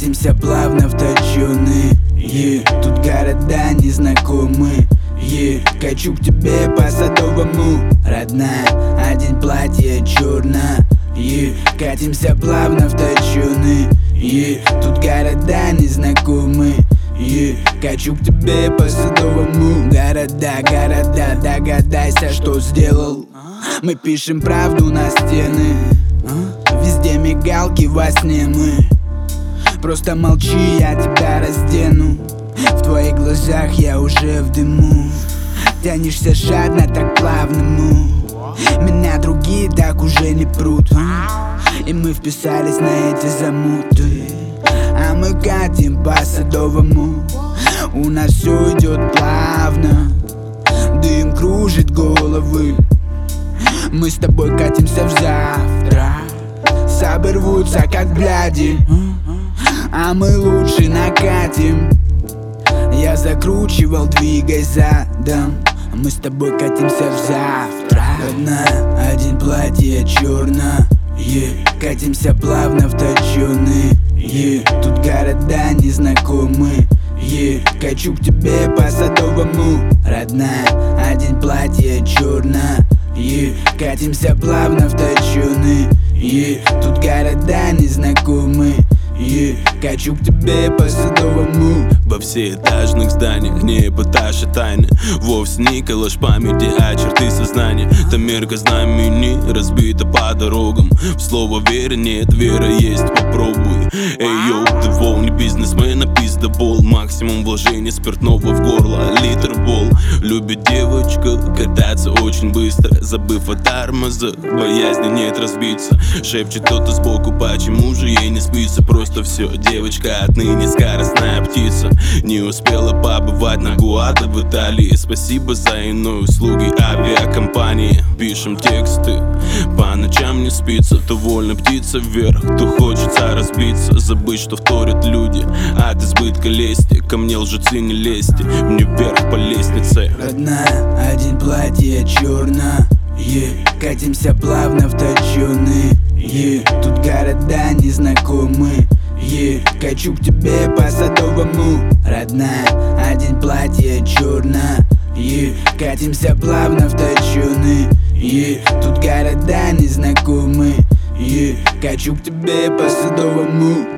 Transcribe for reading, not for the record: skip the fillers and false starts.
катимся плавно в точёные. Тут города незнакомые. Качу к тебе по Садовому, родная, одень платье черное. Катимся плавно в точёные. Тут города незнакомые. Качу к тебе по Садовому. Города, догадайся, что сделал. Мы пишем правду на стены. Везде мигалки во сне мы. Просто молчи, я тебя раздену. В твоих глазах я уже в дыму. Тянешься жадно, так плавному. Меня другие так уже не прут. И мы вписались на эти замуты. А мы катим по Садовому. У нас все идет плавно. Дым кружит головы. Мы с тобой катимся в завтра. Сабы рвутся как бляди. А мы лучше накатим. Я закручивал, двигай задом. Мы с тобой катимся в завтра. Родная, одень платье черное. Катимся плавно в точёные. Тут города незнакомые. Качу к тебе по Садовому, родная, одень платье черное. Катимся плавно в точёные. Тут города незнакомые. Качу к тебе по Садовому. Во всеэтажных зданиях не эпатаж и тайны. Вовсе не коллаж памяти, а черты сознания. Там мерка знамени разбита по дорогам. В слово веры нет, вера есть, попробуй. Эй, йоу, ты волни бизнесмена, пиздобол. Максимум вложения спиртного в горло, литр бол. Любит девочка кататься очень быстро, забыв о тормозах, боязни нет разбиться. Шепчет кто-то сбоку, почему же ей не спится. Просто все, девочка отныне скоростная птица. Не успела побывать на Гуадо в Италии. Спасибо за иные услуги авиакомпании. Пишем тексты, по ночам не спится. То вольно птица вверх, то хочется разбиться. Забыть, что вторят люди от избытка лести. Ко мне лжецы не лезьте, мне вверх по лестнице. Родная, одень платье черное. Катимся плавно в точёные. Тут города незнакомые. Качу к тебе по Садовому, родная, одень платье черное. Катимся плавно в точёные. Тут города незнакомые. Качу к тебе по Садовому.